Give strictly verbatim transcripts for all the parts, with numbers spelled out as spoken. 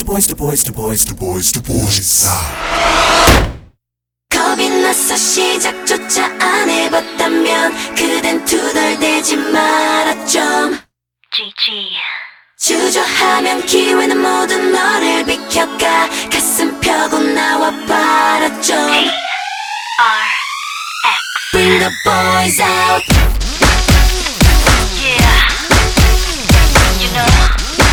boys, the boys, the boys, the boys, the boys. 겁이 나서 시작조차 안 해봤다면 그댄 투덜대지 마라 좀. 지지. 주저하면 기회는 모두 너를 비켜가. 가슴 펴고 나와 봐라 좀. A R X. Bring the boys out. Yeah. You know.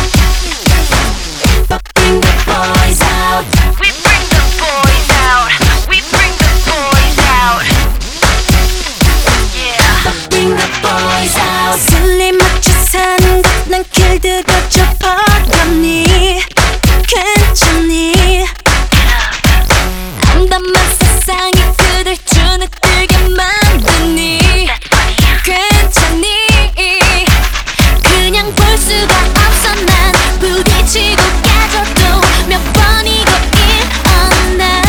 Bring the boys out. We bring the boys out. We bring the boys out. Yeah. Bring the boys out. 슬림 맞춰 사는 것 난 길들여져 버렸니? 괜찮니? 암담한 세상이 그댈 주눅들게 만드니? 괜찮니? 그냥 볼 수가 없어 난 부딪히고 깨져도 몇 번이고 일어나.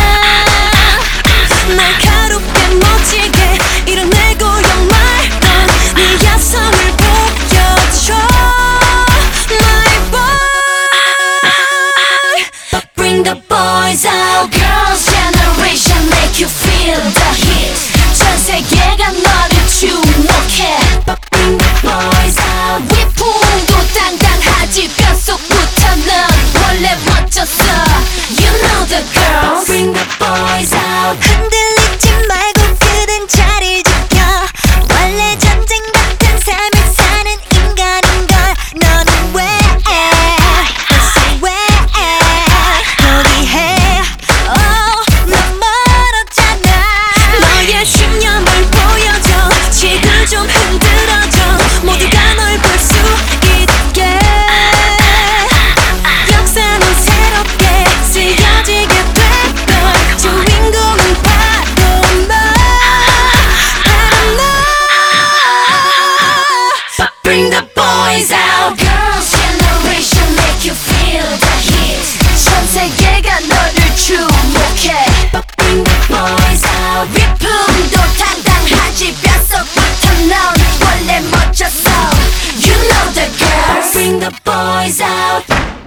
날카롭게 멋지게 이뤄내고 영말던 네 야성을 보여줘 my boy. But bring the boys out. Girls generation make you feel the heat. 전 세계가 너를 주목해. But bring the boys out. 위풍도 당당하지 뼛속부터 넌 원래 멋졌어. You know the girls. Bring the boys out. 흔들리지 말고 그댄 자리 지켜. 원래 전쟁 같은 삶을 사는 인간인걸. 너는 왜 벌써 왜 포기해? Oh, 넌 멀었잖아. 너의 신념을 보여줘. 지금 좀 흔들어줘. 모두가 널 볼 수 있게. 역사는 새롭게 쓰여지게 될걸. 주인공은 바로 너, 바로 너. But bring the boys out. Girls generation make you feel the heat. 전 세계가 너를 주목해. But bring the boys out. 위풍도 당당하지 뼛속부터 넌 원래 멋졌어. You know the girls. Bring the boys out.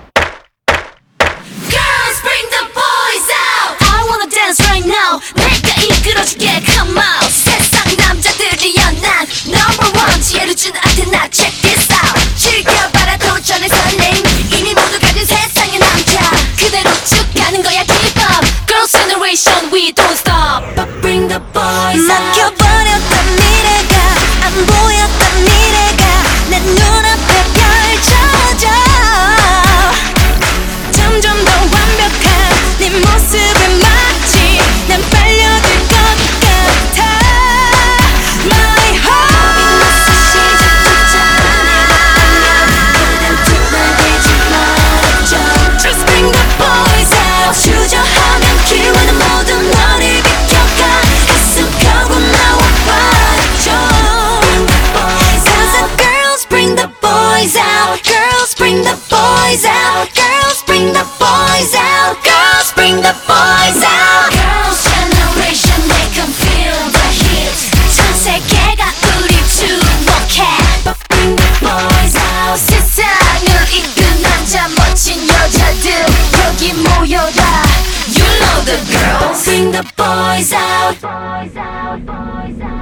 Girls, bring the boys out. I wanna dance right now. 내가 이끌어줄게. Come out. 세상 남자들이여 난 number one. 지혜를 준 아테나. Check this out. 즐겨봐라 도전의 설렘. 이미 모두 가진 세상의 남자. 그대로 쭉 가는 거야. Keep up. Girls generation we don't stop. But bring the boys out. 막혀버렸던 미래가 안 보였던 미래가 내 눈앞에 펼쳐져. 점점 더 완벽한 네 모습에 마치 난 빨려들 것 같아. My heart. 시작조차 안 해봤다면 그댄 투덜대지 말았죠. Just bring the boys out. 주저하면 기회는 모두 너를 비켜가. 가슴 펴고 나와 봐줘. Bring the boys out. Cause the girls bring the boys out. Girls bring the boys out. Girls bring the boys out. Girls bring the boys out. Girls generation make them feel the heat. 전 세계가 우리 주목해. But bring the boys out. 세상을 이끈 남자 멋진 여자들 여기 모여라. You know the girls. Bring the boys out. Boys out. Boys out.